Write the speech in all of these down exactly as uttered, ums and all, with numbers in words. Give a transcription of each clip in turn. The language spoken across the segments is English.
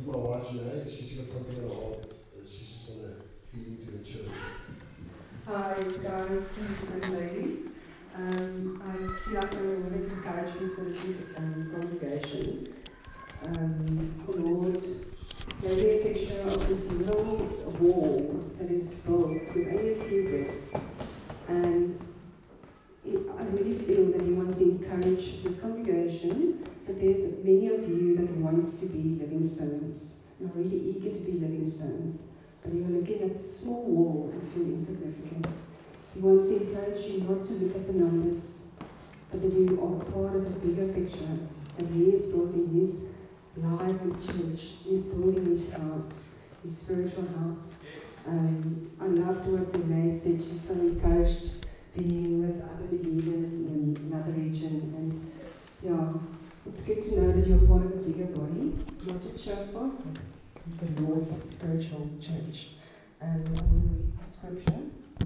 is my wife, Janae. She's got something in her heart that she just want to feed into the church. Hi guys and ladies. Um, I feel like I want to encourage you for this um, congregation. Um, the Lord gave me a picture of this little wall that is built with only a few bricks, and it, I really feel that He wants to encourage this congregation, that there's many of you that wants to be living stones, and are really eager to be living stones, but you're looking at this small wall and feel insignificant. He wants to encourage you not to look at the numbers, but that you are part of a bigger picture, that He is building His lively church. He's building His house, His spiritual house. Um, I loved what Renee said. She's so encouraged being with other believers in another region. And yeah, it's good to know that you're part of a bigger body, not just Shofar, but the Lord's spiritual church. And I want to read the scripture.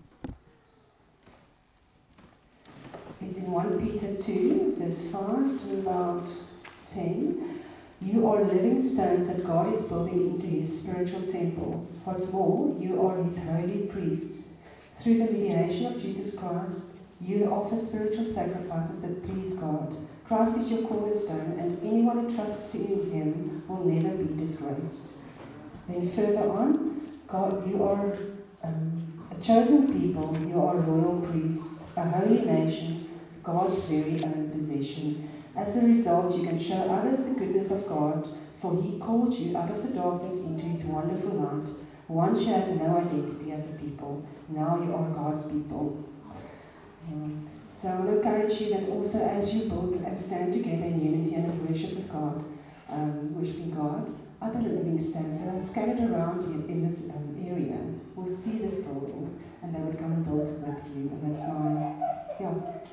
It's in First Peter two, verse five to about ten. You are living stones that God is building into His spiritual temple. What's more, you are His holy priests. Through the mediation of Jesus Christ, you offer spiritual sacrifices that please God. Christ is your cornerstone, and anyone who trusts in Him will never be disgraced. Then further on, God, you are um, a chosen people, you are royal priests, a holy nation, God's very own possession. As a result, you can show others the goodness of God, for He called you out of the darkness into His wonderful light. Once you had no identity as a people, now you are God's people. Um, so I want to encourage you that also as you build and stand together in unity and in worship with God, um, worshiping God, other living stones that are scattered around you in this um, area will see this building, and they would come and build with you. And that's my, yeah.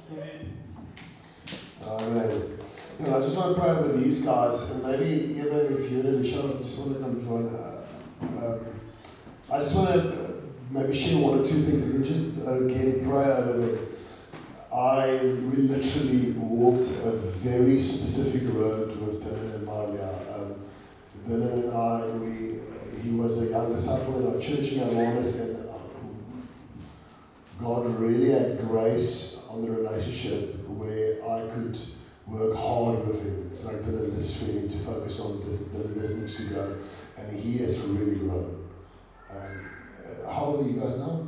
Amen. You know, I just want to pray over these guys, and maybe even if you're in the show, just want to come join. Uh, um, I just want to uh, maybe share one or two things. If you just uh, again pray over them. I we literally walked a very specific road with Dylan and Maria. Um, Dylan and I, we he was a young disciple in our church in Awareness, and uh, God really had grace on the relationship where I could work hard with him. It's like Dylan, this is where we need to focus on, this, Dylan, this needs to go, and he has really grown. Um, uh, how old are you guys now?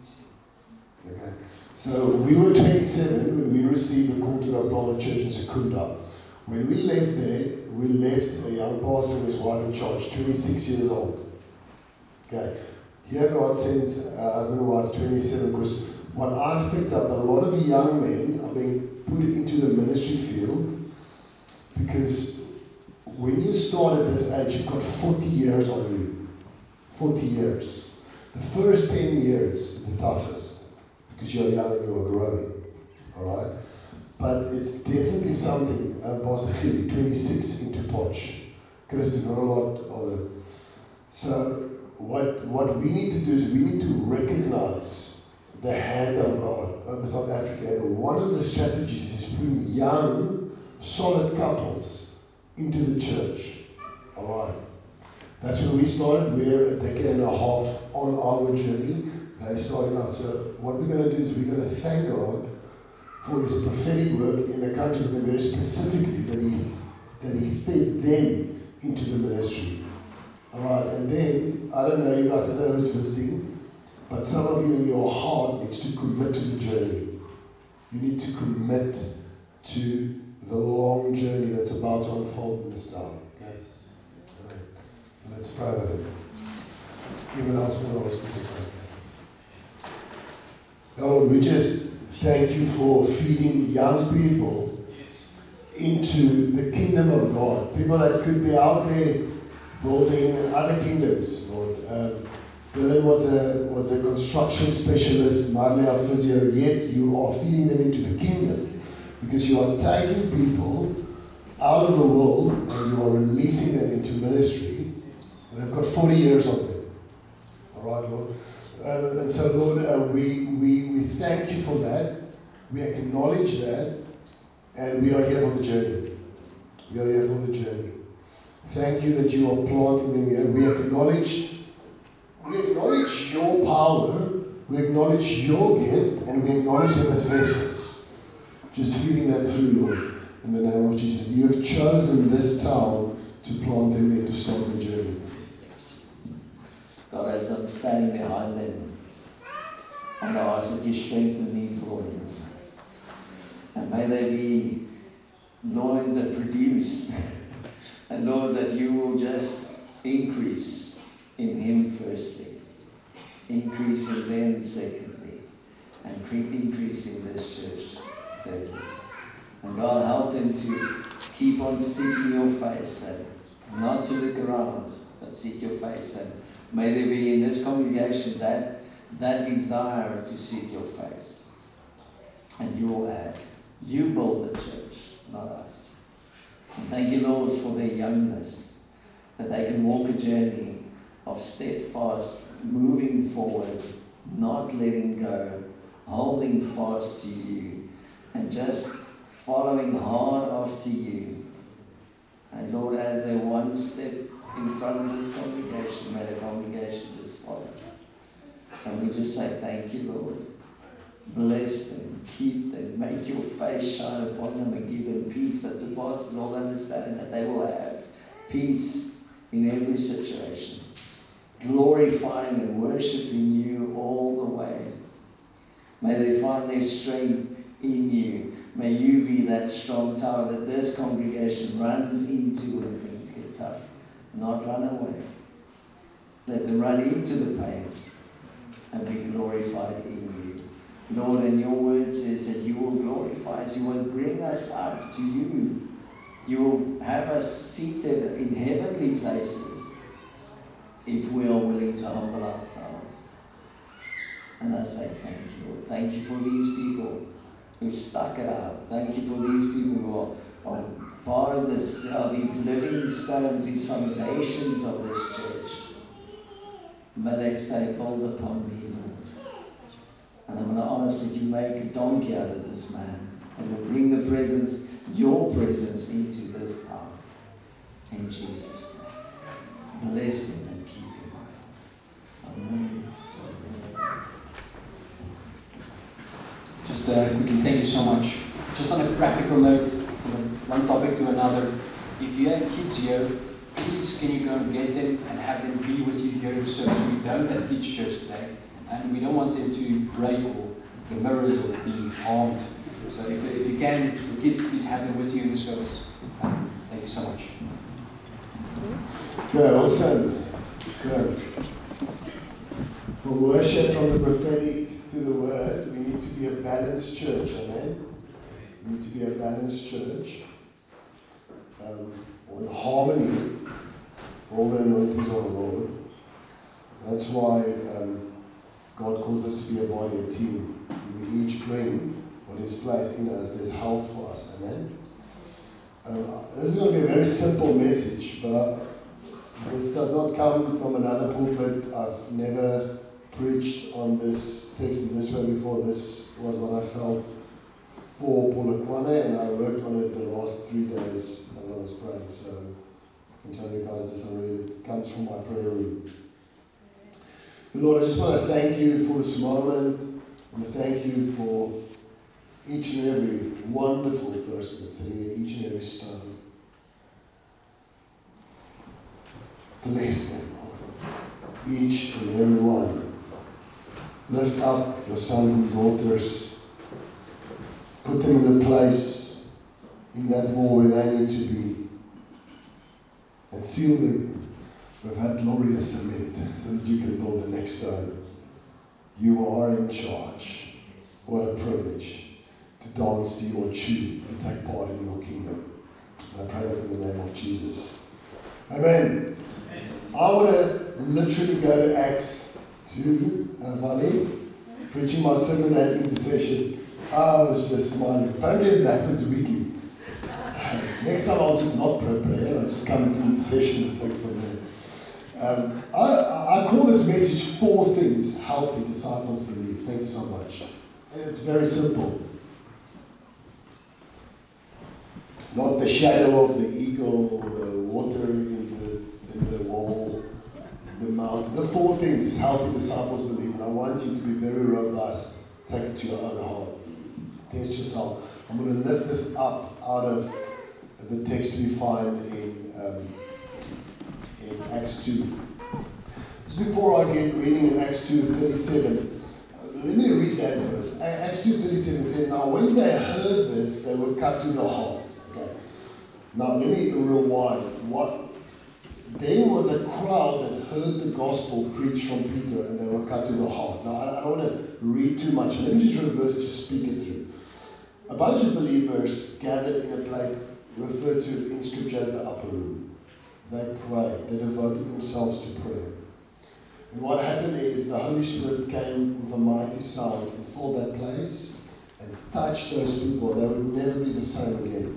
Okay. So we were twenty-seven when we received a call to go plant a church in Secunda. When we left there, we left a young pastor and his wife in charge, twenty-six years old. Okay. Here God sends a husband and wife, twenty-seven, because what I've picked up, a lot of young men are being put into the ministry field because when you start at this age, you've got forty years on you. forty years. The first ten years is the toughest because you're young and you are growing. Alright? But it's definitely something, uh, Pastor Gilly, twenty-six into Poch. Chris, not a lot of it. So, what, what we need to do is we need to recognize the hand of God over South Africa. And one of the strategies is putting young, solid couples into the church. Alright. That's when we started. We're a decade and a half on our journey. They started out. So what we're going to do is we're going to thank God for His prophetic work in the country, but very specifically that He that He fed them into the ministry. Alright, and then, I don't know you guys, I don't know who's visiting, but some of you in your heart needs to commit to the journey. You need to commit to the long journey that's about to unfold in this town. Okay? Alright. So let's pray with it. Anyone else want to ask me to pray? Lord, we just thank you for feeding young people into the kingdom of God. People that could be out there building other kingdoms, Lord. Um, Dylan was a was a construction specialist, Marley physio, yet you are feeding them into the kingdom because you are taking people out of the world and you are releasing them into ministry. And they've got forty years on them. All right, Lord. Uh, and so, Lord, uh, we, we, we thank you for that. We acknowledge that. And we are here for the journey. We are here for the journey. Thank you that you are planting them here. We acknowledge, we acknowledge your power, we acknowledge your gift, and we acknowledge them as vessels. Just feeling that through, Lord, in the name of Jesus. You have chosen this town to plant them in, to start their journey. God, as I'm standing behind them, and I ask that you strengthen these loins. And may they be loins that produce. And Lord, that you will just increase in him firstly, increase in them secondly, and increase in this church thirdly. And God, help them to keep on seeking your face, and not to look around, but seek your face. And may there be in this congregation that, that desire to seek your face. And you will add. You build the church, not us. And thank you, Lord, for their youngness, that they can walk a journey of steadfast, moving forward, not letting go, holding fast to you, and just following hard after you. And Lord, as they one step in front of this congregation, may the congregation just follow. And we just say thank you, Lord. Bless them, keep them, make your face shine upon them, and give them peace that surpasses all understanding, that they will have peace in every situation, glorifying and worshiping you all the way. May they find their strength in you. May you be that strong tower that this congregation runs into when things get tough, not run away. Let them run into the pain and be glorified in you. Lord, and your word says that you will glorify us. You will bring us up to you. You will have us seated in heavenly places if we are willing to humble ourselves. And I say thank you, Lord. Thank you for these people who stuck it out. Thank you for these people who are, are part of this, uh, these living stones, these foundations of this church. May they say, build upon me, Lord. And I'm going to ask that you make a donkey out of this man, and will bring the presence, your presence, into this town. In Jesus' name. Bless him and keep him. Amen. Just uh, quickly, thank you so much. Just on a practical note, from one topic to another, if you have kids here, please can you go and get them and have them be with you here in the service. We don't have kids church today, and we don't want them to break or the mirrors or be harmed. So if, if you can, your kids, please have them with you in the service. Um, thank you so much. Okay, awesome. So, from worship, from the prophetic to the word, we need to be a balanced church, amen? We need to be a balanced church. Um, in harmony for all the anointings of the Lord. That's why um, God calls us to be a body, a team. We each bring what is placed in us. There's health for us, amen? Um, this is going to be a very simple message, but this does not come from another pulpit. I've never preached on this text in this way before. This was what I felt for Polokwane, and I worked on it the last three days as I was praying. So I can tell you guys this already. It comes from my prayer room. But Lord, I just want to thank you for this moment. I want to thank you for each and every wonderful person that's sitting here, each and every stone. Bless them, Lord. Each and every one. Lift up your sons and daughters. Put them in the place in that wall where they need to be. And seal them with that glorious cement so that you can build the next stone. You are in charge. What a privilege to dance to your tune, to take part in your kingdom. And I pray that in the name of Jesus. Amen. Amen. I want to literally go to Acts two, uh, Valley, preaching my sermon at intercession. I was just smiling. Apparently it happens weekly. Next time I'll just not prepare, I'll just come to intercession and take from there. Um, I, I call this message four things healthy disciples believe. Thank you so much. And it's very simple. Not the shadow of the eagle or the water in four things healthy disciples believe, and I want you to be very robust. Take it to your own heart. Test yourself. I'm going to lift this up out of the text we find in, um, in Acts two. Just before I get reading in Acts two thirty-seven, let me read that verse. Acts two thirty-seven says, now when they heard this, they were cut to the heart. Okay. Now let me rewind. What? There was a crowd that heard the gospel preached from Peter, and they were cut to the heart. Now I don't want to read too much. Let me just reverse it, just speak it through. A bunch of believers gathered in a place referred to in Scripture as the upper room. They prayed. They devoted themselves to prayer. And what happened is the Holy Spirit came with a mighty sound and filled that place and touched those people. They would never be the same again.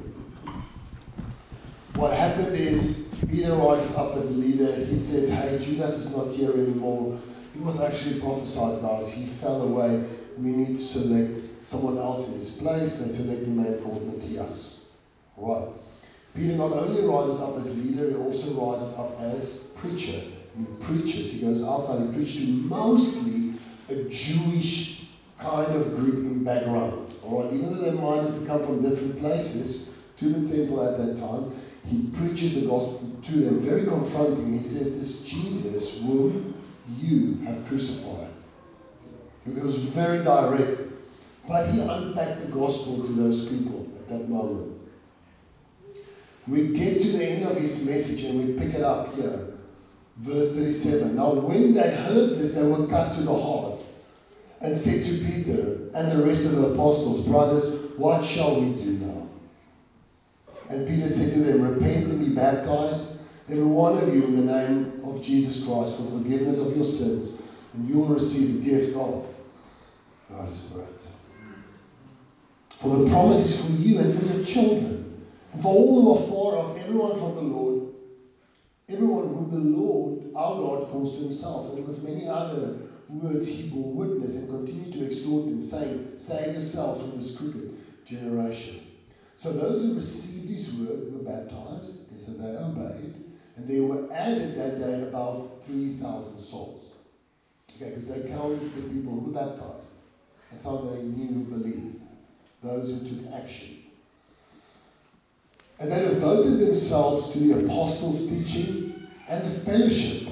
What happened is Peter rises up as a leader. He says, hey, Judas is not here anymore. He was actually prophesied, guys. He fell away. We need to select someone else in his place. They select a man called Matthias. Right. Peter not only rises up as leader, he also rises up as preacher. And he preaches. He goes outside. He preaches to mostly a Jewish kind of group in background. All right. Even though they might have come from different places to the temple at that time, he preaches the gospel to them, very confronting. He says, this Jesus whom you have crucified. It was very direct. But he unpacked the gospel to those people at that moment. We get to the end of his message and we pick it up here. Verse thirty-seven. Now when they heard this, they were cut to the heart and said to Peter and the rest of the apostles, brothers, what shall we do now? And Peter said to them, repent and be baptized, every one of you, in the name of Jesus Christ, for the forgiveness of your sins, and you will receive the gift of the Holy Spirit. For the promise is for you and for your children, and for all who are far off, everyone from the Lord, everyone whom the Lord, our God, calls to himself. And with many other words he bore witness and continued to exhort them, saying, save yourselves from this crooked generation. So those who received his word were baptized, and so they obeyed, and there were added that day about three thousand souls. Okay, because they counted the people who were baptized. That's how they knew who believed. Those who took action. And they devoted themselves to the apostles' teaching and the fellowship,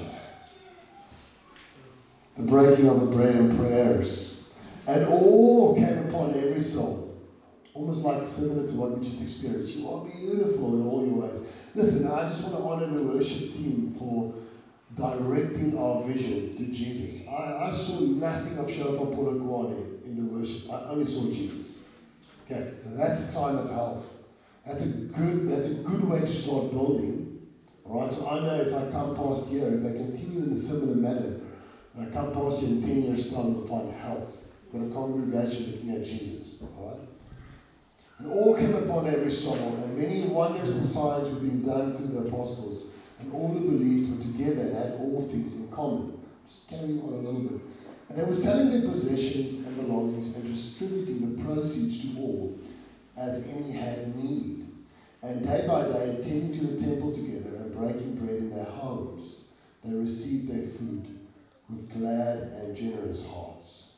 the breaking of the bread and prayers. And awe came upon every soul. Almost like similar to what we just experienced. You are beautiful in all your ways. Listen, I just want to honor the worship team for directing our vision to Jesus. I, I saw nothing of Shofar Polokwane in the worship. I only saw Jesus. Okay, so that's a sign of health. That's a good. That's a good way to start building. All right. So I know if I come past here, if I continue in a similar manner, and I come past here in ten years' time, we'll find health. Got a congregation looking at Jesus. All right. And all came upon every soul, and many wonders and signs were being done through the apostles, and all who believed were together and had all things in common. Just carrying on a little bit. And they were selling their possessions and belongings and distributing the proceeds to all, as any had need. And day by day, attending to the temple together and breaking bread in their homes, they received their food with glad and generous hearts.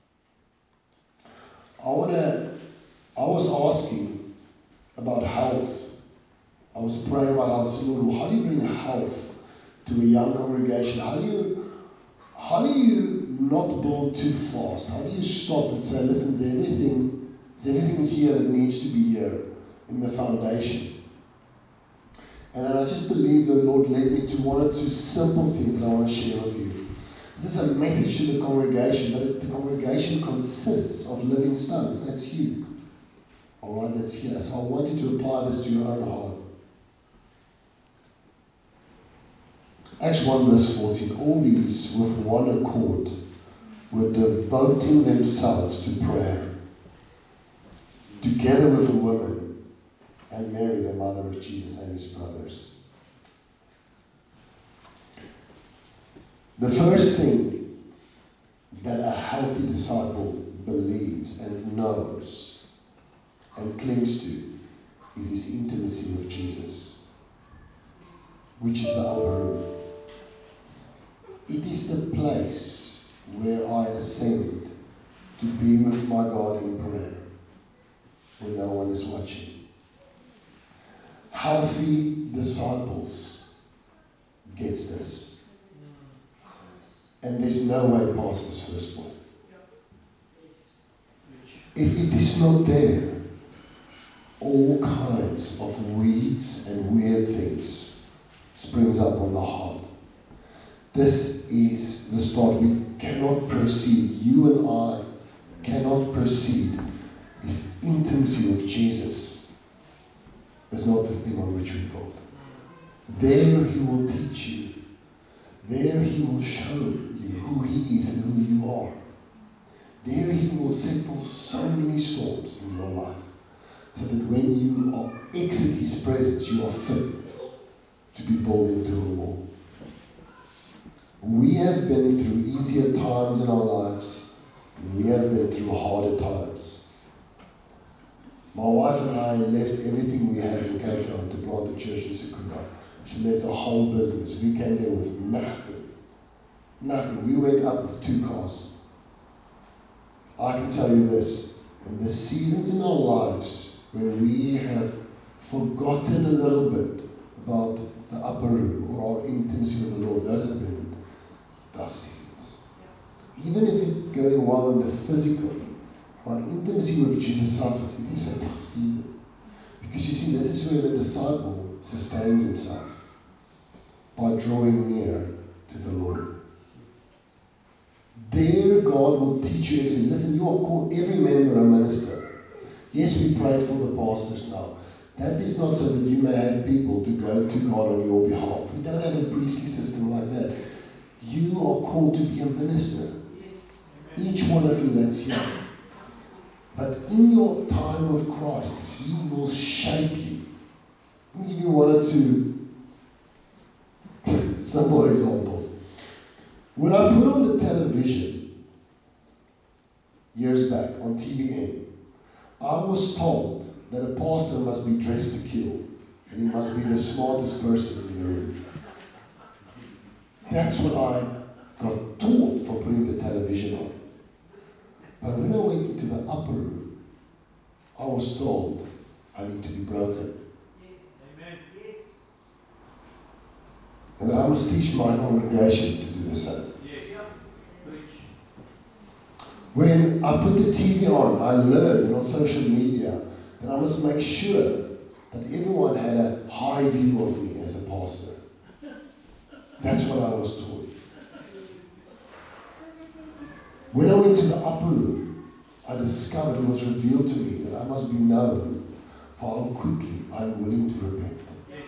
I want to I was asking about health. I was praying about health. Lord, how do you bring health to a young congregation? How do you, how do you not build too fast? How do you stop and say, listen, there's everything, there's everything here that needs to be here in the foundation? And I just believe the Lord led me to one or two simple things that I want to share with you. This is a message to the congregation, but it, the congregation consists of living stones. That's you. All right, that's here. So I want you to apply this to your own heart. Acts one verse fourteen. All these with one accord were devoting themselves to prayer, together with the women and Mary, the mother of Jesus, and his brothers. The first thing that a healthy disciple believes and knows and clings to is his intimacy with Jesus, which is the upper room. It is the with my God in prayer when no one is watching. Healthy disciples gets this. And there's no way past this first point. If it is not there, all kinds of weeds and weird things springs up on the heart. This is the start. We cannot proceed. You and I cannot proceed if intimacy with Jesus is not the thing on which we build. There He will teach you. There He will show you who He is and who you are. There He will settle so many storms in your life, so that when you are exit His presence, you are fit to be pulled into a wall. We have been through easier times in our lives, and we have been through harder times. My wife and I left everything we had in Cape Town to plant a church in Secunda. She left her whole business. We came there with nothing. Nothing. We went up with two cars. I can tell you this, in the seasons in our lives where we have forgotten a little bit about the upper room or our intimacy with the Lord, those have been tough seasons. Even if it's going well in the physical, our intimacy with Jesus suffers. It is a tough season. Because you see, this is where the disciple sustains himself, by drawing near to the Lord. There God will teach you everything. Listen, you are called, every member a minister. Yes, we prayed for the pastors now. That is not so that you may have people to go to God on your behalf. We don't have a priestly system like that. You are called to be a minister. Each one of you that's here. But in your time with Christ, He will shape you. Let me give you one or two simple examples. When I put on the television, years back, on T V N, I was told that a pastor must be dressed to kill, and he must be the smartest person in the room. That's what I got taught for putting the television on. But when I went into the upper room, I was told I need to be broken. And that I must teach my congregation to do the same. When I put the T V on, I learned on social media that I must make sure that everyone had a high view of me as a pastor. That's what I was taught. When I went to the upper room, I discovered, it was revealed to me that I must be known for how quickly I'm willing to repent.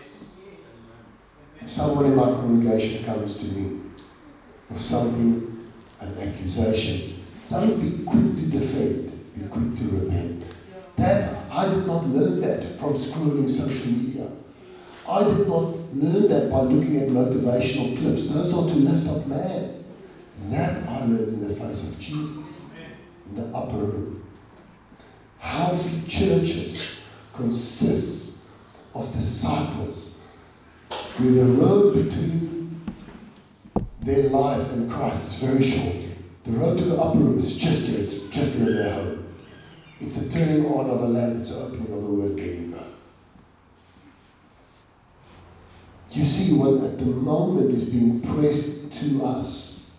If someone in my congregation comes to me with something, an accusation, don't be quick to defend, be quick to repent. That, I did not learn that from scrolling social media. I did not learn that by looking at motivational clips. Those are to lift up man. That I learned in the face of Jesus, in the upper room. Healthy churches consist of disciples where the road between their life and Christ is very short. The road to the upper room is just here, it's just there in their home. It's a turning on of a lamp, it's an opening of the word, there you go. You see, what at the moment is being pressed to us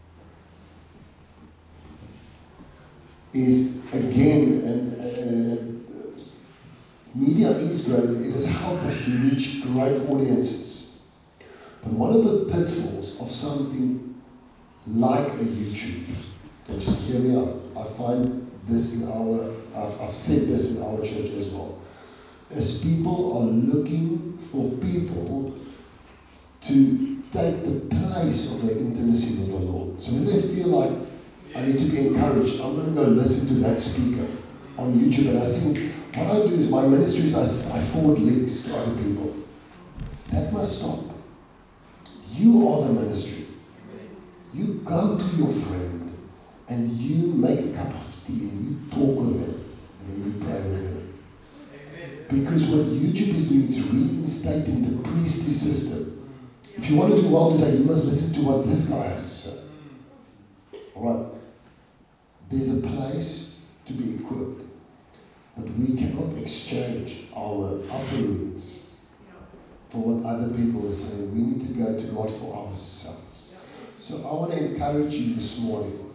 is, again, and, and uh, media is great, it has helped us to reach great audiences. But one of the pitfalls of something like a YouTube, and just hear me out, I find this in our, I've, I've said this in our church as well, is people are looking for people to take the place of their intimacy with the Lord. So when they feel like, I need to be encouraged, I'm going to go listen to that speaker on YouTube, and I think, what I do is my ministry is I, I forward links to other people. That must stop. You are the ministry. You go to your friend and you make a cup of tea and you talk with him and then you pray with him. Because what YouTube is doing is reinstating the priestly system. If you want to do well today, you must listen to what this guy has to say. Alright? There's a place to be equipped. But we cannot exchange our upper rooms for what other people are saying. We need to go to God for ourselves. So I want to encourage you this morning.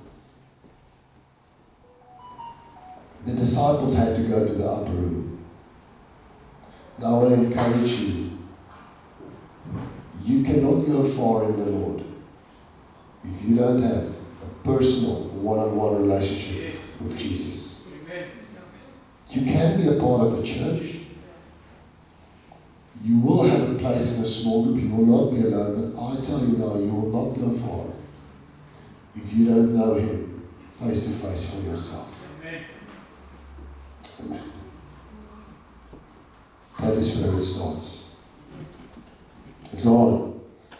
The disciples had to go to the upper room. And I want to encourage you. You cannot go far in the Lord if you don't have a personal, one-on-one relationship with Jesus. You can be a part of a church. You will have a place in a small group. You will not be alone. But I tell you now, you will not go far if you don't know Him face to face for yourself. Amen. That is where it starts. It's on.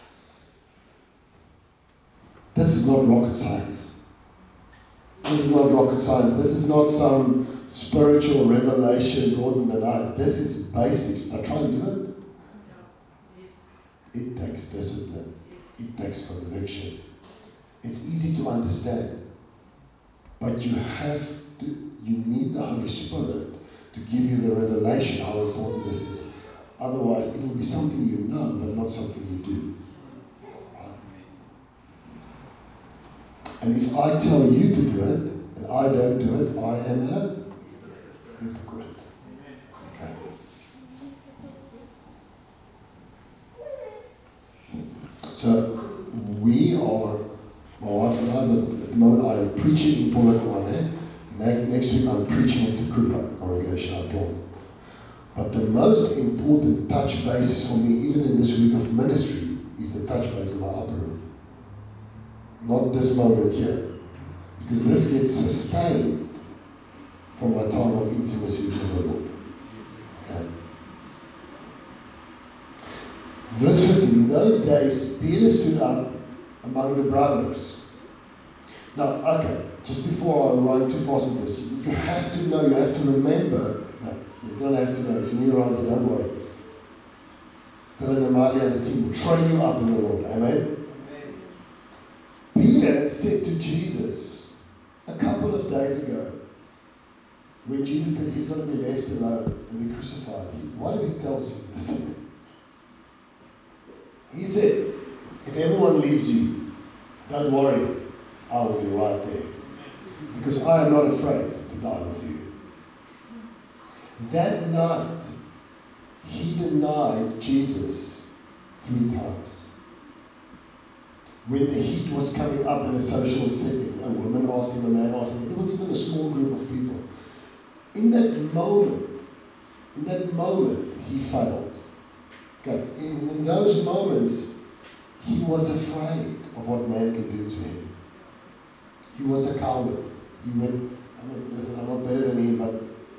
This is not rocket science. This is not rocket science. This is not some spiritual revelation more than the night. This is basics. But try and do it. It takes discipline. It takes conviction. It's easy to understand. But you have to, you need the Holy Spirit to give you the revelation how important this is. Otherwise, it will be something you know, but not something you do. Right? And if I tell you to do it, and I don't do it, I am a hypocrite. Okay. So, we are, my wife and I, at the moment I am preaching in Polokwane. Next week I'm preaching in Sakura congregation I born. But the most important touch basis for me, even in this week of ministry, is the touch base in my upper room. Not this moment here. Because this gets sustained from my time of intimacy with the Lord. Okay. Verse fifteen, in those days, Peter stood up among the brothers. Now, okay, just before I run too fast with this, you have to know, you have to remember. No, you don't have to know. If you're new around here, don't worry. Dylan and Marley and the team will train you up in the Lord. Amen? Amen? Peter said to Jesus a couple of days ago, when Jesus said he's going to be left alone and be crucified, he, what did he tell Jesus? He said, if everyone leaves you, don't worry, I will be right there. Because I am not afraid to die with you. That night, he denied Jesus three times. When the heat was coming up in a social setting, a woman asked him, a man asked him, it was even a small group of people. In that moment, in that moment, he failed. Okay. In, in those moments, he was afraid of what man could do to him. He was a coward. He went, I mean, listen, I'm not better than him, but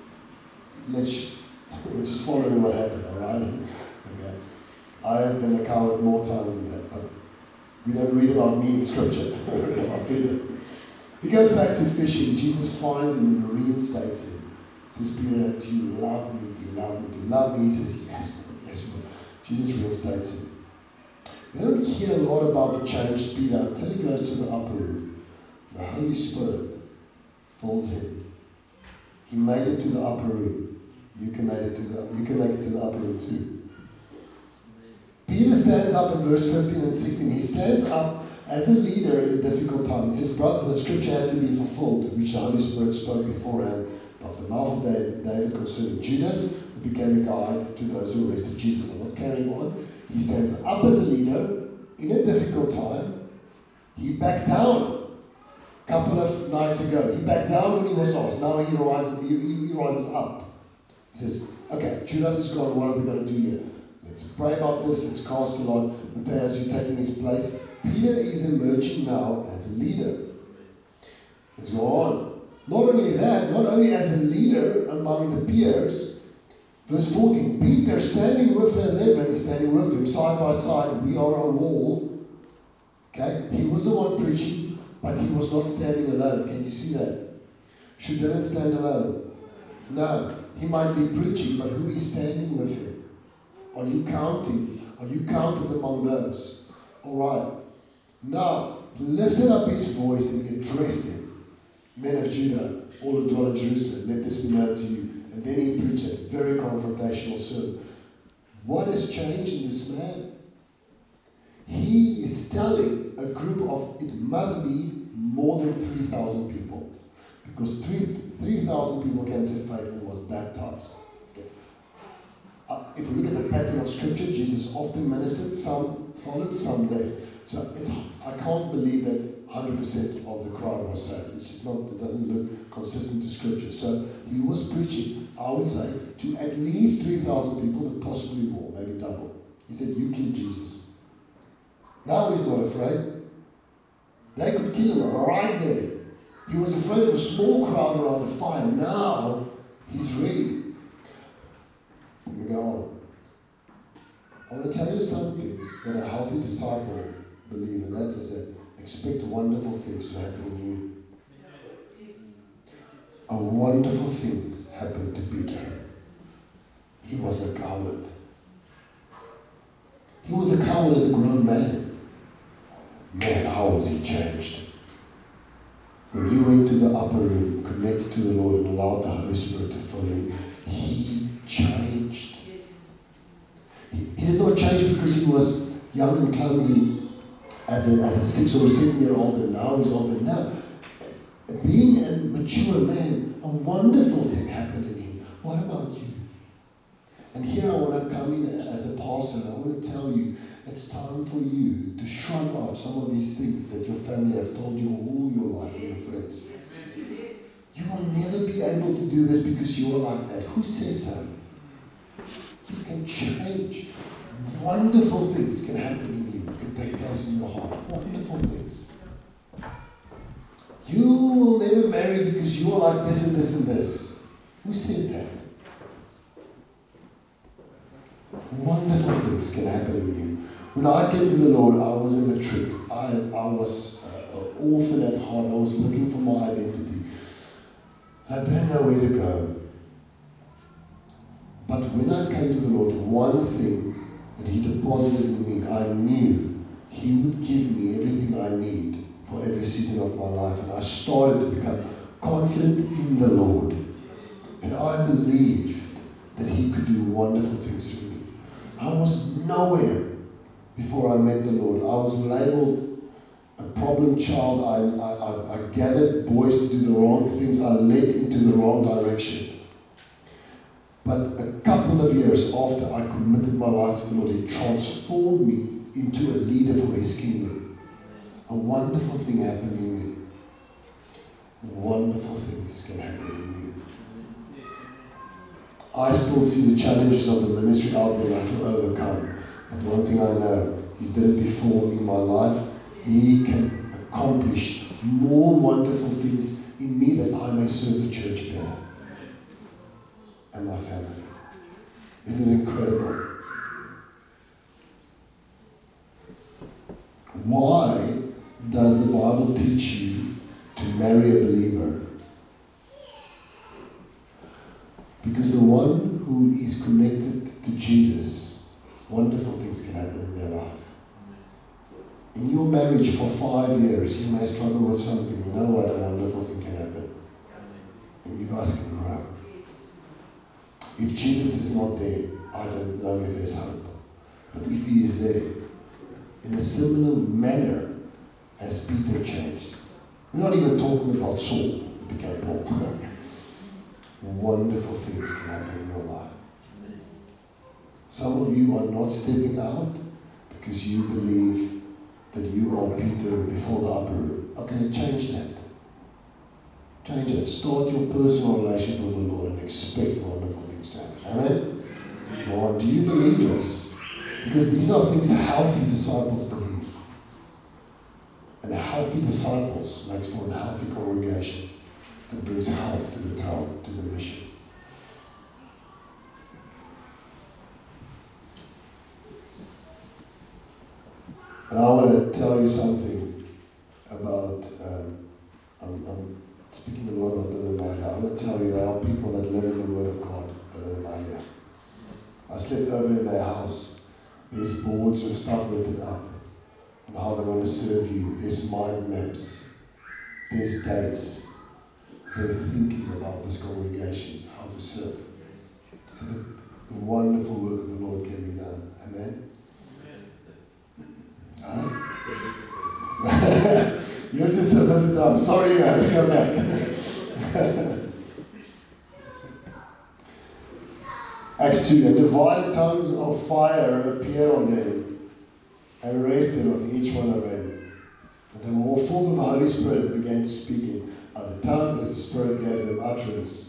let's, we're just following what happened, all right? Okay. I have been a coward more times than that, but we don't read about me in Scripture. We read about Peter. He goes back to fishing. Jesus finds him and reinstates him. He says, Peter, do you love me? Do you love me? Do you love me? He says, yes, Lord, yes, Lord. Jesus reinstates him. We don't hear a lot about the changed Peter until he goes to the upper room. The Holy Spirit fills him. He made it to the upper room. You can make it to the you can make it to the upper room too. Peter stands up in verse fifteen and sixteen. He stands up as a leader in a difficult time. He says, brother, the scripture had to be fulfilled, which the Holy Spirit spoke beforehand about the mouth of David, David concerning Judas, who became a guide to those who arrested Jesus. I'm not carrying on. He stands up as a leader in a difficult time. He backed down a couple of nights ago. He backed down when he was asked. Now he rises, he, he, he rises up. He says, okay, Judas is gone. What are we going to do here? Let's pray about this. Let's cast a lot. Matthias, you're taking his place. Peter is emerging now as a leader. Let's go on. Not only that, not only as a leader among the peers. Verse fourteen, Peter standing with the eleven, he's standing with them side by side. We are on wall. Okay? He was the one preaching, but he was not standing alone. Can you see that? Should Dylan stand alone? No. He might be preaching, but who is standing with him? Are you counting? Are you counted among those? All right. Now, he lifted up his voice and he addressed him. Men of Judah, all who dwell in Jerusalem, let this be known to you. And then he preached a very confrontational sermon. What has changed in this man? He is telling a group of, it must be more than three thousand people. Because three thousand people came to faith and was baptized. Okay. Uh, if we look at the pattern of Scripture, Jesus often ministered, some followed, some left. So it's, I can't believe that one hundred percent of the crowd was saved. It's just not, it doesn't look consistent to Scripture. So he was preaching, I would say, to at least three thousand people, but possibly more, maybe double. He said, you kill Jesus. Now he's not afraid. They could kill him right there. He was afraid of a small crowd around the fire. Now he's ready. Let me go on. I want to tell you something that a healthy disciple believes, and that is that expect wonderful things to happen in you. A wonderful thing happened to Peter. He was a coward. He was a coward as a grown man. Man, how was he changed? When he went to the upper room, connected to the Lord, and allowed the Holy Spirit to fill him, he changed. He, he did not change because he was young and clumsy as a, as a six or a seven year old, and now he's older. Now, being a mature man, a wonderful thing happened in him. What about you? And here I want to come in as a pastor, and I want to tell you, it's time for you to shrug off some of these things that your family have told you all your life and your friends. You will never be able to do this because you are like that. Who says so? You can change. Wonderful things can happen in you, can take place in your heart. Wonderful things. You will never marry because you are like this and this and this. Who says that? Wonderful things can happen in you. When I came to the Lord, I was a matric. I, I was uh, an orphan at heart. I was looking for my identity. I didn't know where to go. But when I came to the Lord, one thing that He deposited in me, I knew He would give me everything I need for every season of my life. And I started to become confident in the Lord. And I believed that He could do wonderful things through me. I was nowhere before I met the Lord. I was labeled a problem child. I, I, I gathered boys to do the wrong things. I led into the wrong direction. But a couple of years after I committed my life to the Lord, He transformed me into a leader for His kingdom. A wonderful thing happened in me. Wonderful things can happen in you. I still see the challenges of the ministry out there and I feel overcome. But one thing I know, He's done it before in my life. He can accomplish more wonderful things in me that I may serve the church better. And my family. Isn't it incredible? Why does the Bible teach you to marry a believer? Because the one who is connected to Jesus, wonderful things can happen in their life. In your marriage for five years, you may struggle with something. You know what? A wonderful thing can happen. And you guys can grow. If Jesus is not there, I don't know if there's hope. But if He is there, in a similar manner as Peter changed. We're not even talking about Saul that became Paul. Wonderful things can happen in your life. Some of you are not stepping out because you believe that you are Peter before the upper room. Okay, change that. Change it. Start your personal relationship with the Lord and expect wonderful things to happen. Amen? Lord, do you believe this? Because these are things healthy disciples believe. And healthy disciples makes for a healthy congregation that brings health to the town, to the mission. And I want to tell you something about, um, I'm, I'm speaking a lot about the Romania. I want to tell you there are people that live in the Word of God that are Romania. I slept over in their house. There's boards with stuff written up on how they want to serve you. There's mind maps. There's dates. they're thinking about this congregation, how to serve. So the, the wonderful work of the Lord can be done. Amen? Huh? You're just a visitor. I'm sorry you have to come back. Acts two, and divided tongues of fire appeared on them and rested on each one of them. And they were all full of the Holy Spirit and began to speak in other tongues as the Spirit gave them utterance.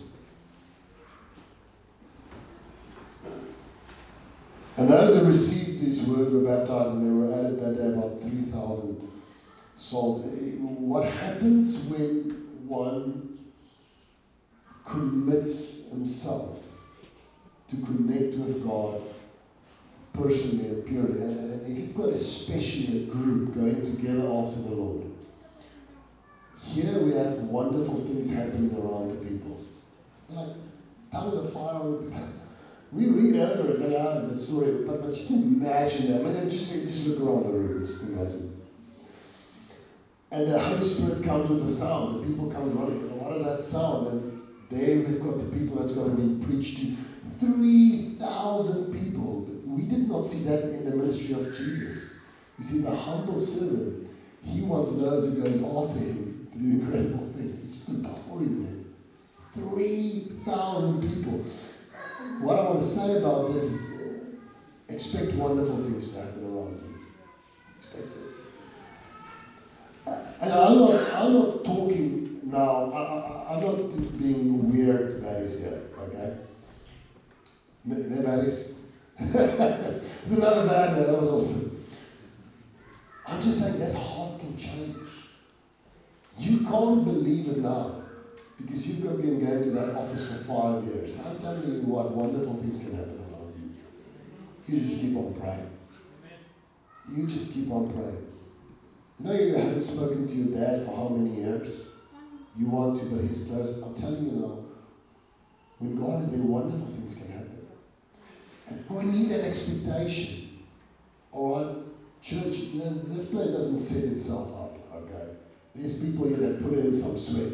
And those who received this word were baptized, and there were added that day about three thousand souls. What happens when one commits himself to connect with God personally and purely? And if you've got especially a group going together after the Lord, here we have wonderful things happening around the people. Like tongues of fire on the people. We read over it, they are that story, but, but just imagine that. I mean, just, just look around the room, just imagine. And the Holy Spirit comes with a sound, the people come running. And what is that sound? And there we've got the people that's going to be preached to. three thousand people. We did not see that in the ministry of Jesus. You see, the humble servant, he wants those who goes after him to do incredible things. It's just empowering them. three thousand people. What I want to say about this is uh, expect wonderful things to happen around you. Expect it. Uh, and I'm not, I'm not talking now, I, I, I'm not being weird that is here, okay? No baddies? There's another bad there, that was awesome. I'm just saying that heart can change. You can't believe it now. Because you've got been going to that office for five years. I'm telling you what, wonderful things can happen around you. You just keep on praying. You just keep on praying. You know you haven't spoken to your dad for how many years? You want to, but he's close. I'm telling you now, when God is there, wonderful things can happen. And we need an expectation. Alright? Church, you know, this place doesn't set itself up, okay? There's people here that put in some sweat.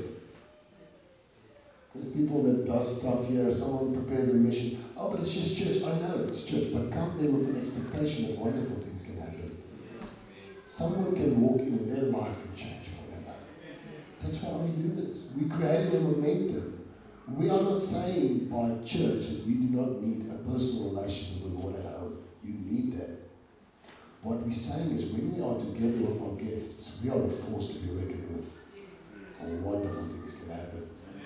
There's people that does stuff here, someone prepares a mission. Oh, but it's just church. I know it's church, but come there with an expectation that wonderful things can happen. Someone can walk in and their life can change forever. That's why we do this. We created a momentum. We are not saying by church that we do not need a personal relationship with the Lord at home. You need that. What we're saying is when we are together with our gifts, we are a force to be reckoned with. And wonderful things can happen.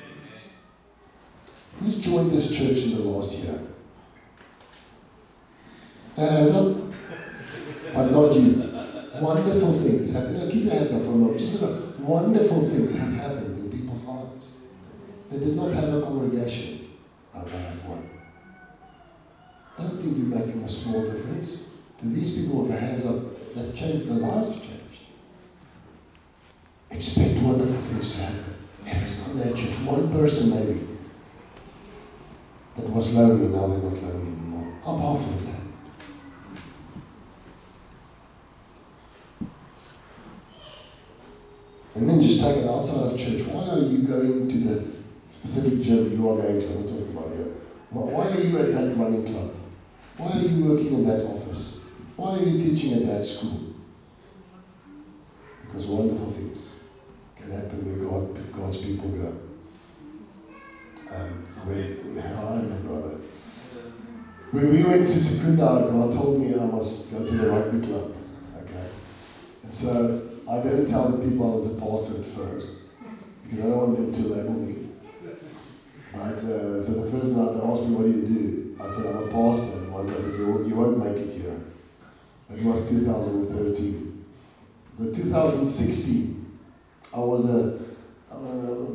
Who's joined this church in the last year? Hands up. But not you. Wonderful things happen. Now keep your hands up for a moment. Just look. Wonderful things have happened in people's lives. They did not have a congregation. Now they have one. Don't think you're making a small difference. To these people with their hands up, that changed, their lives have changed. Expect wonderful things to happen. Every Sunday at church, one person maybe that was lonely, now they're not lonely anymore. How powerful is that? And then just take it outside of church. Why are you going to the specific gym you are going to? I'm not talking about here. Why are you at that running club? Why are you working in that office? Why are you teaching at that school? Because wonderful things can happen where God, God's people go. Um, when, how I remember that. When we went to Secunda, God told me I must go to the rugby club. Okay? And so I didn't tell the people I was a pastor at first, because I don't want them to label me. Right? Uh, so the first night they asked me, what do you do? I said, I'm a pastor. And one guy said, you, you won't make it here. It was two thousand thirteen. The two thousand sixteen, I was a, uh,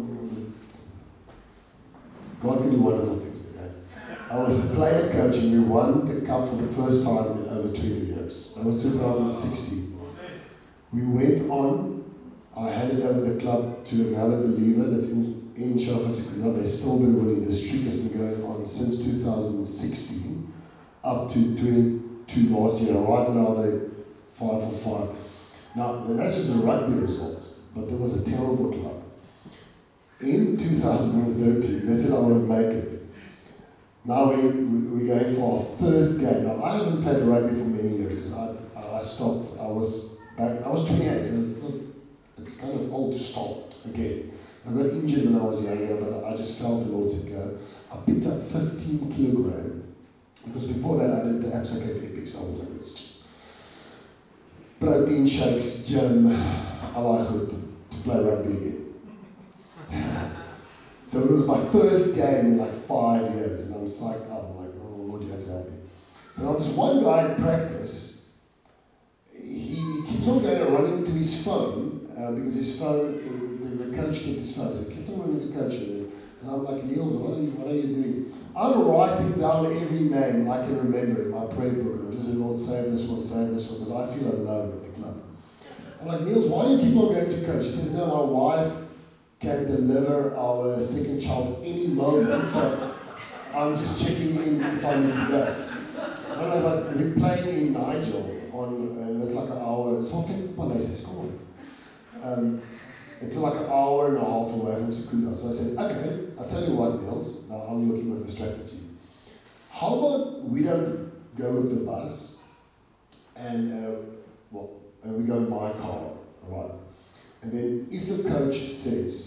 God can do wonderful things, okay? I was a player coach and we won the cup for the first time in over twenty years. That was two thousand sixteen. We went on, I handed over the club to another believer that's in, in Shofar Secunda. They've still been winning. The streak has been going on since two thousand sixteen up to twenty-two last year. Right now they're five for five. Now, that's just the rugby results, but there was a terrible club. In two thousand thirteen, they said I won't make it. Now we, we, we're going for our first game. Now I haven't played rugby for many years because I, I stopped, I was back, I was twenty-eight, so it's, not, it's kind of old to start again. I got injured when I was younger, but I just felt the Lord said go. I picked up fifteen kilograms, because before that I did the Absa Cape Epics, I was like this. Protein shakes, gym, how I could to play rugby again. So it was my first game in like five years, and I'm psyched up. I'm like, oh Lord, you have to help me. So now this one guy in practice, he keeps on going and running to his phone, uh, because his phone, the, the coach kept his phone, so he kept on running to the coach, and, and I'm like, Niels, what are you, what are you doing? I'm writing down every name I can remember in my prayer book, and I just say, Lord, save this one, save this one, because I feel alone at the club. I'm like, Niels, why do you keep on going to coach? He says, no, my wife can deliver our second child any moment, so I'm just checking in if I need to go. I don't know, but we're playing in Nigel on, and it's like an hour, it's not think Palaces, come on. Um, it's like an hour and a half away from Secunda. So I said, okay, I'll tell you what, Niels, now I'm looking with a strategy. How about we don't go with the bus, and uh, well, and we go in my car, right? And then if the coach says,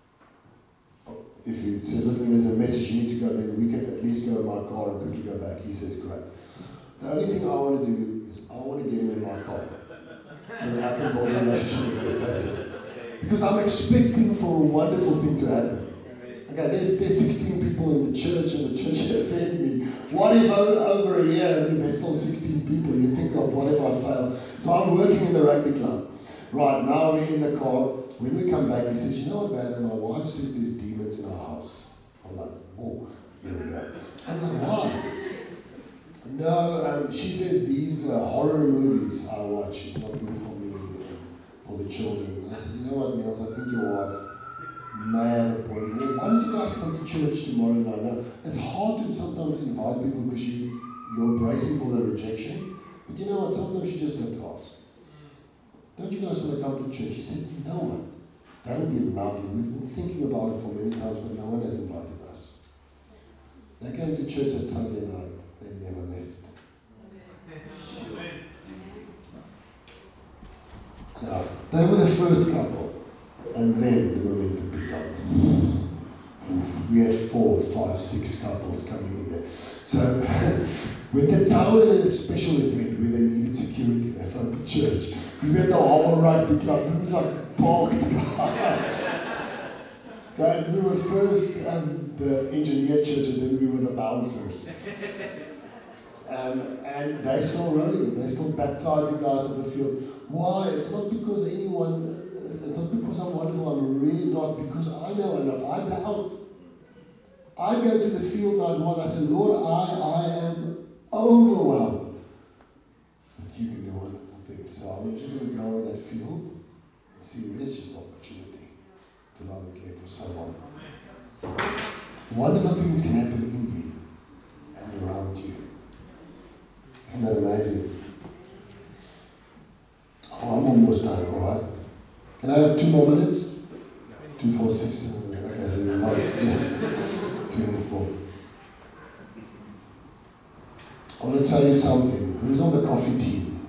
if he says, listen, there's a message, you need to go, then we can at least go in my car and quickly go back. He says, great. The only thing I want to do is I want to get him in my car so that I can build a relationship with him. That's it. Because I'm expecting for a wonderful thing to happen. Okay, there's, there's sixteen people in the church, and the church has sent me. What if over, over a year and then there's still sixteen people? You think of what if I fail? So I'm working in the rugby club. Right, now we're in the car. When we come back, he says, you know what, man, my wife says there's demons in our house. I'm like, oh, here we go. I'm like, why? No, um, she says these uh, horror movies I watch is not good for me, uh, for the children. And I said, you know what, Niels, I think your wife may have a point. Well, why don't you guys come to church tomorrow night? Now, it's hard to sometimes invite people because you, you're bracing for the rejection. But you know what, sometimes you just have to ask. Don't you guys want to come to church? He said, you know what? That would be lovely. We've been thinking about it for many times, but no one has invited us. They came to church at Sunday night. They never left. Yeah, they were the first couple, and then the momentum picked up. Oof, we had four, five, six couples coming in there. So, with the tower, a special event where they needed security, they found the church. We went the whole rugby club, it was like parked guys. So we were first um, the engineer church, and then we were the bouncers. Um, and they're still rolling, they're still baptizing guys on the field. Why? It's not because anyone, it's not because I'm wonderful, I'm really not, because I know enough. I doubt. I go to the field night one, I say, Lord, I, I am overwhelmed. But you can do wonderful things. So I'm just going to go in that field and see where's just an opportunity to love and care for someone. Wonderful things can happen in you and around you. Isn't that amazing? Oh, I'm almost done, alright? Can I have two more minutes? Two, four, six, seven, eight. Okay, so you're not twenty-four. I want to tell you something. Who's on the coffee team?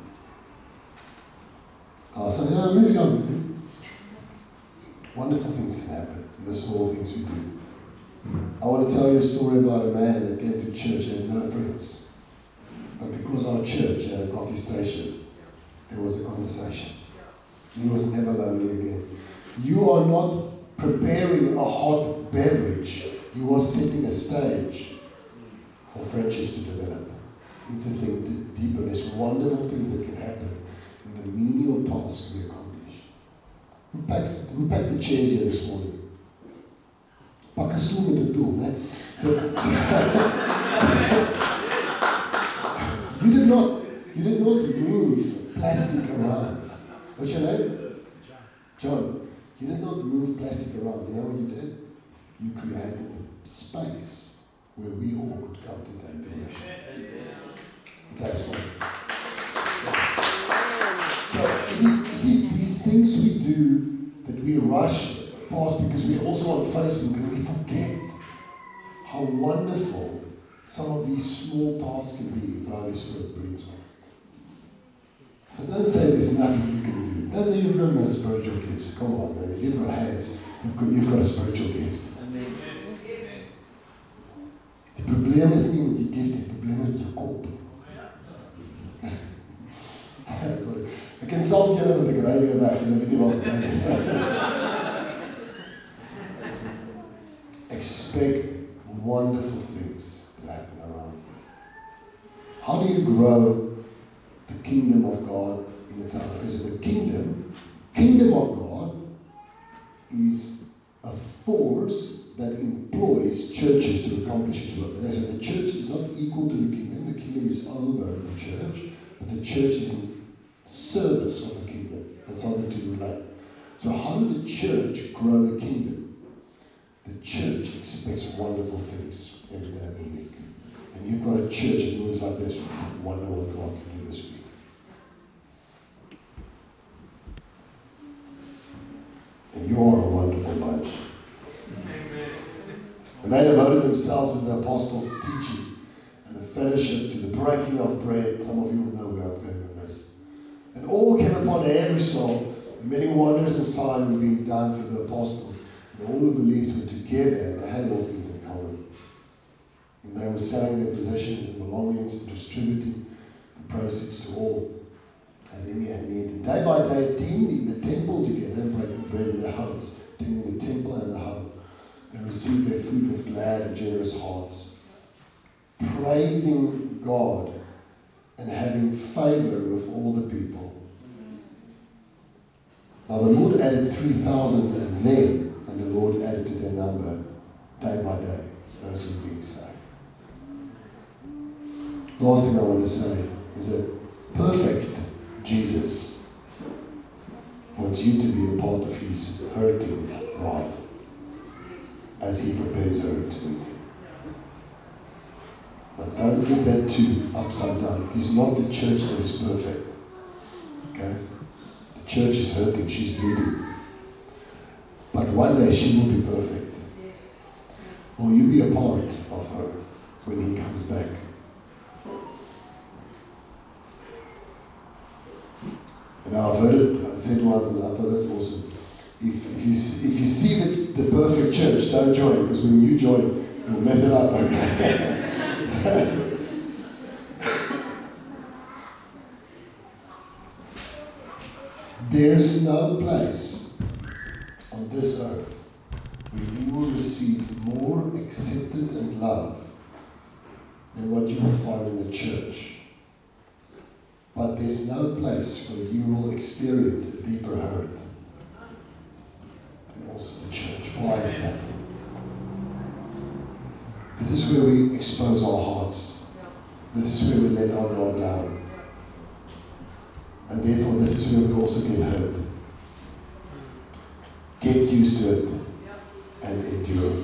I'll say, yeah, let's go. Wonderful things can happen in the small things we do. I want to tell you a story about a man that came to church and had no friends. But because our church had a coffee station, there was a conversation. He was never lonely again. You are not preparing a hot beverage. You are setting a stage for friendships to develop. You need to think deeper. There's wonderful things that can happen in the menial tasks we accomplish. Who packed, who packed the chairs here this morning? Pak 'n stoel met 'n doel, né? So, you did not, you did not move plastic around. What's your name? John. You did not move plastic around. You know what you did? You created a space where we all could come to that direction. That's what. So it is, it is these things we do that we rush past because we're also on Facebook and we forget how wonderful some of these small tasks can be if the Holy Spirit breathes on it. So don't say there's nothing you can do. Don't say you've got no spiritual gifts. Come on, man. If you've got hands, you've got, you've got a spiritual gift. Amen. Die probleem is nie met die gift, die probleem is met jou kop. Sorry. Ek insult julle want ek ry weer weg, julle weet nie wat ek Expect wonderful things to happen around you. How do you grow the kingdom of God in the town? Because the kingdom, kingdom of God is a force that employs churches to accomplish its work. Okay, so the church is not equal to the kingdom. The kingdom is over the church, but the church is in service of the kingdom. That's how the two relate. So how did the church grow the kingdom? The church expects wonderful things every day of the week. And you've got a church that moves like this. Wonder what God can do this week. And you are a wonderful bunch. And they devoted themselves to the apostles' teaching and the fellowship, to the breaking of bread. Some of you will know where I'm going with this. And all came upon every soul. Many wonders and signs were being done through the apostles. And all who believed were together, and they had all things in common. And they were selling their possessions and belongings and distributing the proceeds to all, as any had need. And day by day, attending the temple together and breaking bread in their homes, attending the temple and the home. They received their food with glad and generous hearts, praising God and having favor with all the people. Now the Lord added three thousand men. And the Lord added to their number, day by day, those who were being saved. Last thing I want to say is that perfect Jesus wants you to be a part of his hurting bride as he prepares her to meet him. But don't get that too upside down. It is not the church that is perfect. Okay? The church is hurting, she's bleeding. But one day she will be perfect. Will you be a part of her when he comes back? And I've heard it, I said once, and I thought that's awesome. If, if, you, if you see the, the perfect church, don't join, because when you join, you'll mess it up. Okay? There's no place on this earth where you will receive more acceptance and love than what you will find in the church. But there's no place where you will experience a deeper hurt than also the church. Why is that? This is where we expose our hearts. This is where we let our guard down. And therefore this is where we also get hurt. Get used to it and endure.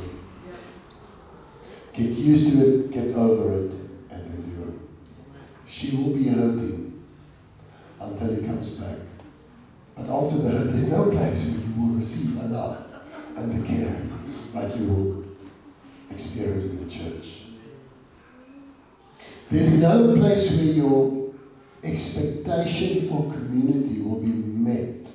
Get used to it, get over it, and endure. She will be hurting until he comes back. But after the hurt, there's no place where you will receive enough and the care like you will experience in the church. There's no place where your expectation for community will be met.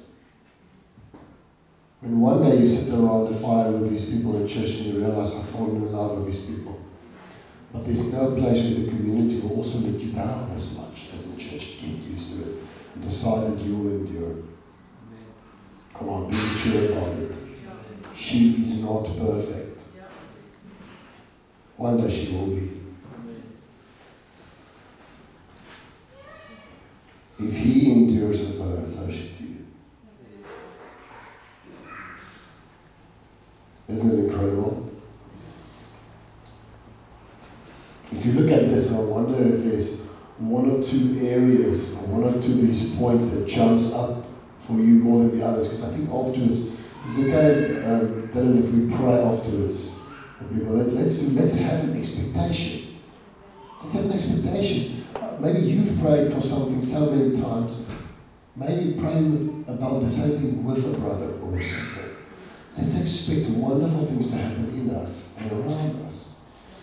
When one day you sit around the fire with these people in church and you realize I've fallen in love with these people. But there's no place where the community will also let you down as much as the church. Get used to it and decide that you will endure. Come on, be mature about it. She is not perfect. One day she will be. If he endures with her, so should you. Isn't it incredible? If you look at this, I wonder if there's one or two areas, or one or two of these points that jumps up for you more than the others. Because I think afterwards, it's okay, um, Dylan, if we pray afterwards for people. Let, let's, let's have an expectation. Let's have an expectation. Uh, maybe you've prayed for something so many times. Maybe pray about the same thing with a brother or a sister. Let's expect wonderful things to happen in us and around us.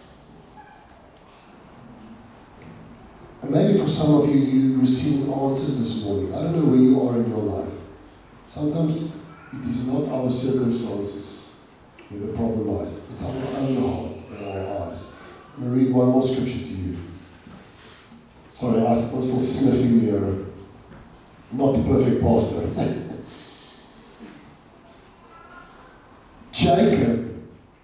And maybe for some of you, you're receiving answers this morning. I don't know where you are in your life. Sometimes it is not our circumstances where the problem lies. It's our own heart and our eyes. I'm going to read one more scripture to you. Sorry, I'm still sniffing here. Not the perfect pastor. Jacob,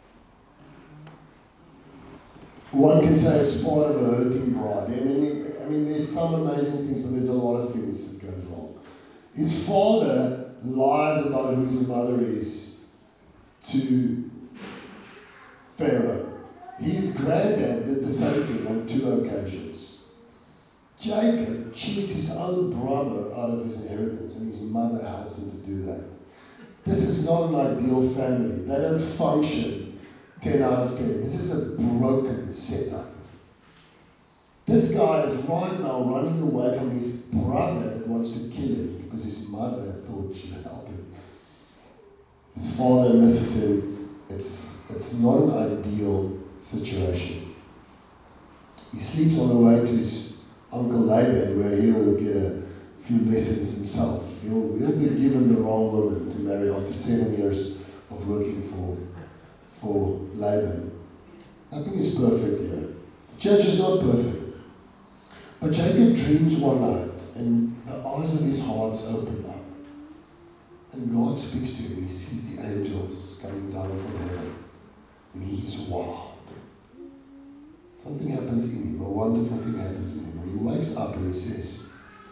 one can say it's part of a hurting bride. I mean, I mean, there's some amazing things, but there's a lot of things that goes wrong. His father lies about who his mother is to Pharaoh. His granddad did the same thing on two occasions. Jacob cheats his own brother out of his inheritance, and his mother helps him to do that. This is not an ideal family. They don't function ten out of ten. This is a broken setup. This guy is right now running away from his brother that wants to kill him because his mother thought she'd help him. His father misses him. It's, it's not an ideal situation. He sleeps on the way to his Uncle Laban, where he'll get a few lessons himself. He'll, he'll be given the wrong woman to marry after seven years of working for, for Laban. Nothing is perfect here. The church is not perfect. But Jacob dreams one night, and the eyes of his heart open up. And God speaks to him. He sees the angels coming down from heaven. And he is wild. Something happens in him. A wonderful thing happens in him. And he wakes up and he says,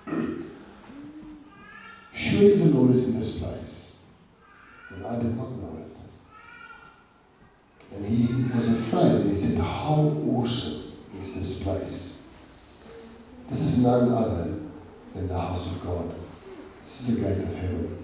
surely the Lord is in this place. And I did not know it. And he was afraid, and he said, how awesome is this place? This is none other than the house of God. This is the gate of heaven.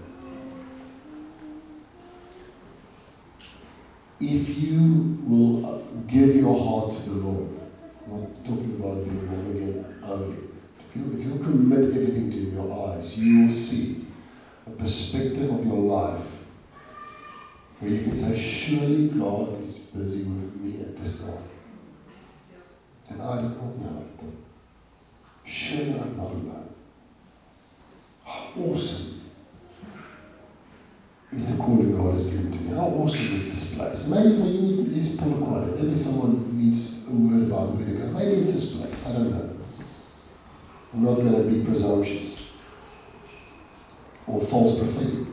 If you will give your heart to the Lord, I'm not talking about being born again only. If you'll, if you'll commit everything to your eyes, you will see a perspective of your life where you can say, surely God is busy with me at this time. And I did not know it. Surely I'm not alone. How awesome is the calling God has given to me? How awesome is this place? Maybe for you it's Polokwane. Maybe someone needs a word about where to go. Maybe it's this place. I don't know. I'm not going to be presumptuous or false prophetic.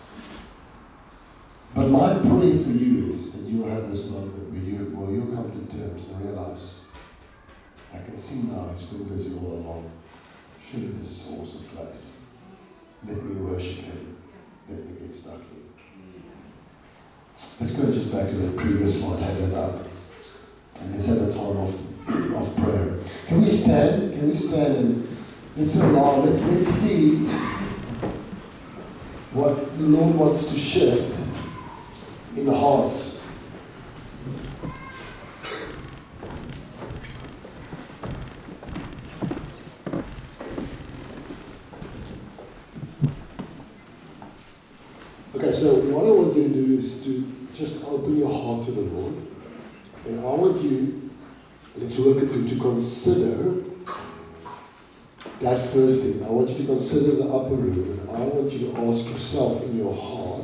But my prayer for you is that you'll have this moment where you, well, you'll come to terms and realize, I can see now he's been busy all along. Surely this is an awesome place. Let me worship him. Let me get stuck in. Let's go just back to the previous slide, have that up. And let's have a time of, of prayer. Can we stand? Can we stand and let's allow, let, let's see what the Lord wants to shift in the hearts. Okay, so what I want you to do is to just open your heart to the Lord. And I want you, let's work it through, to consider that first thing. I want you to consider the upper room, and I want you to ask yourself in your heart,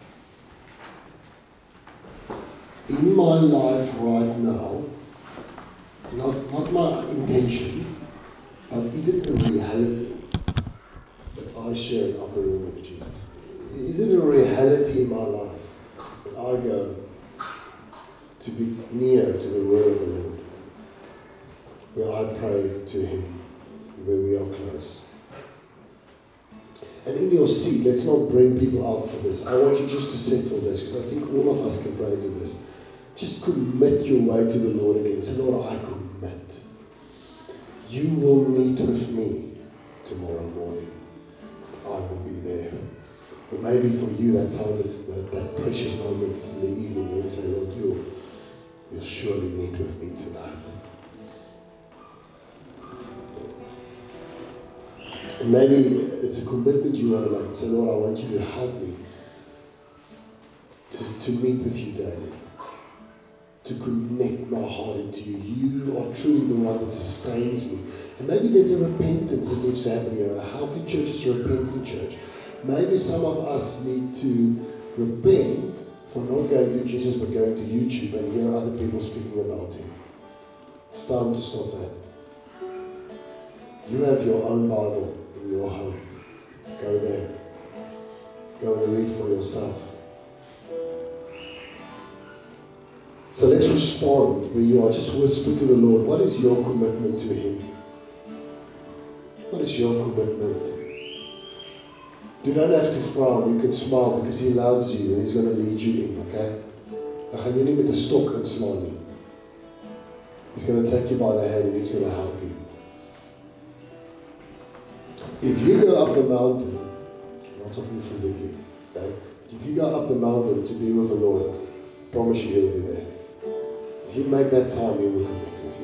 in my life right now, not, not my intention, but is it a reality that I share an upper room with Jesus? Is it a reality in my life that I go to be near to the word of the Lord, where I pray to him, where we are close? And in your seat, let's not bring people out for this. I want you just to settle this, because I think all of us can pray to this. Just commit your way to the Lord again. Say, Lord, I commit. You will meet with me tomorrow morning. I will be there. But maybe for you that time is that, that precious moment is in the evening. Then say, Lord, you, you'll surely meet with me tonight. And maybe it's a commitment you want to make. Say, Lord, I want you to help me to, to meet with you daily, to connect my heart into you. You are truly the one that sustains me. And maybe there's a repentance that needs to happen here. A healthy church is a repenting church. Maybe some of us need to repent for not going to Jesus but going to YouTube and hear other people speaking about him. It's time to stop that. You have your own Bible in your home. Go there. Go and read for yourself. So let's respond where you are. Just whisper to the Lord. What is your commitment to him? What is your commitment? You don't have to frown. You can smile because he loves you and he's going to lead you in, okay? Dan gaan jy nie met 'n stok inslaan nie. He's going to take you by the hand and he's going to help you. If you go up the mountain, I'm not talking physically, okay? If you go up the mountain to be with the Lord, I promise you he'll be there. If you make that time, he will connect with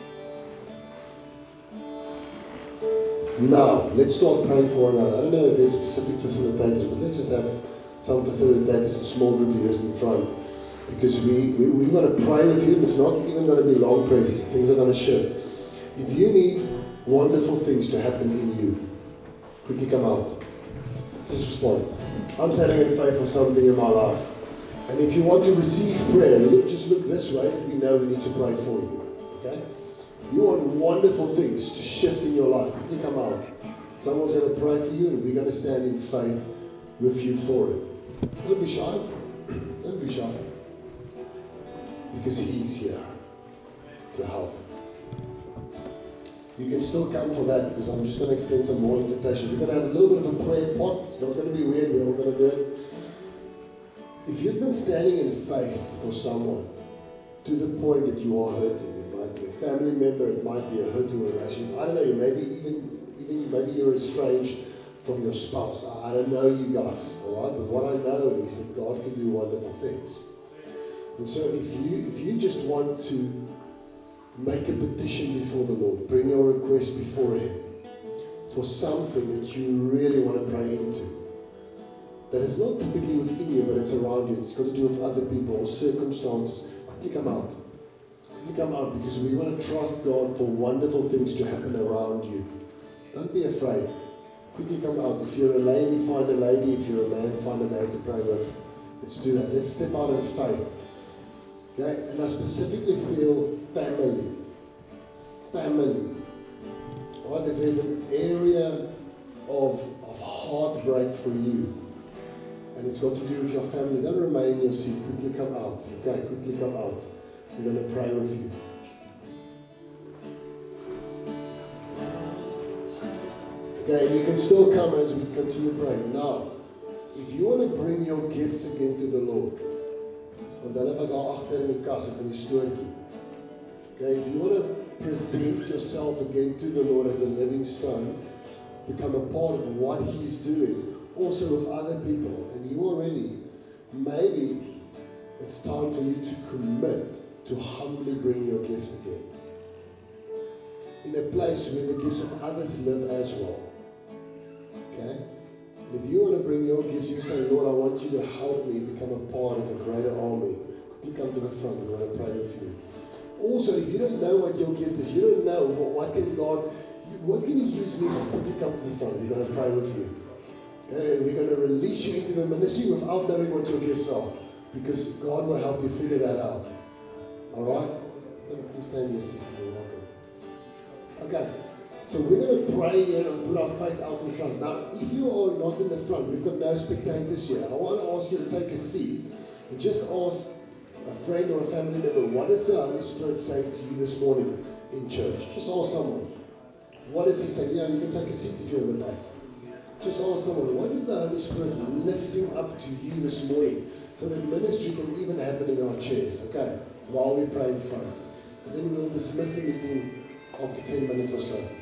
you. Now, let's start praying for one another. I don't know if there's specific facilitators, but let's just have some facilitators and small group leaders in front. Because we, we, we want to pray with you. It's not even going to be long prayers. Things are going to shift. If you need wonderful things to happen in you, quickly come out. Just respond. I'm standing in faith for something in my life. And if you want to receive prayer, look, just look this way and we know we need to pray for you. Okay? You want wonderful things to shift in your life. Quickly come out. Someone's going to pray for you and we're going to stand in faith with you for it. Don't be shy. Don't be shy. Because he's here to help. You can still come for that because I'm just going to extend some more invitation. We're going to have a little bit of a prayer pot. It's not going to be weird. We're all going to do it. If you've been standing in faith for someone to the point that you are hurting, it might be a family member, it might be a hurting relationship. I don't know. Maybe even even maybe you're estranged from your spouse. I don't know you guys, all right. But what I know is that God can do wonderful things. And so if you if you just want to make a petition before the Lord, bring your request before Him for something that you really want to pray into, that is not typically within you, but it's around you. It's got to do with other people or circumstances. Quickly come out. Quickly come out because we want to trust God for wonderful things to happen around you. Don't be afraid. Quickly come out. If you're a lady, find a lady. If you're a man, find a man to pray with. Let's do that. Let's step out in faith. Okay? And I specifically feel family. Family. Right? If there's an area of, of heartbreak for you, and it's got to do with your family, don't remain in your seat. Quickly come out. Okay, quickly come out. We're going to pray with you. Okay, and you can still come as we continue praying. Now, if you want to bring your gifts again to the Lord, want hulle was al agter in die kas of in die stoortjie. Okay, if you want to present yourself again to the Lord as a living stone, become a part of what He's doing, also with other people, and you already, maybe it's time for you to commit to humbly bring your gift again. In a place where the gifts of others live as well. Okay? And if you want to bring your gifts, you say, Lord, I want you to help me become a part of a greater army. You come to the front, we want to pray with you. Also, if you don't know what your gift is, you don't know what can God, what can He use me for, you come to the front, we're going to pray with you. And we're going to release you into the ministry without knowing what your gifts are. Because God will help you figure that out. Alright? Come stand here, sister. You're welcome. Okay. So we're going to pray here and put our faith out in front. Now, if you are not in the front, we've got no spectators here. I want to ask you to take a seat and just ask a friend or a family member, what is the Holy Spirit saying to you this morning in church? Just ask someone. What is He saying? Yeah, you can take a seat if you're in the back. Just ask someone, what is the Holy Spirit lifting up to you this morning so that ministry can even happen in our chairs, okay, while we pray in front. And then we'll dismiss the meeting after ten minutes or so.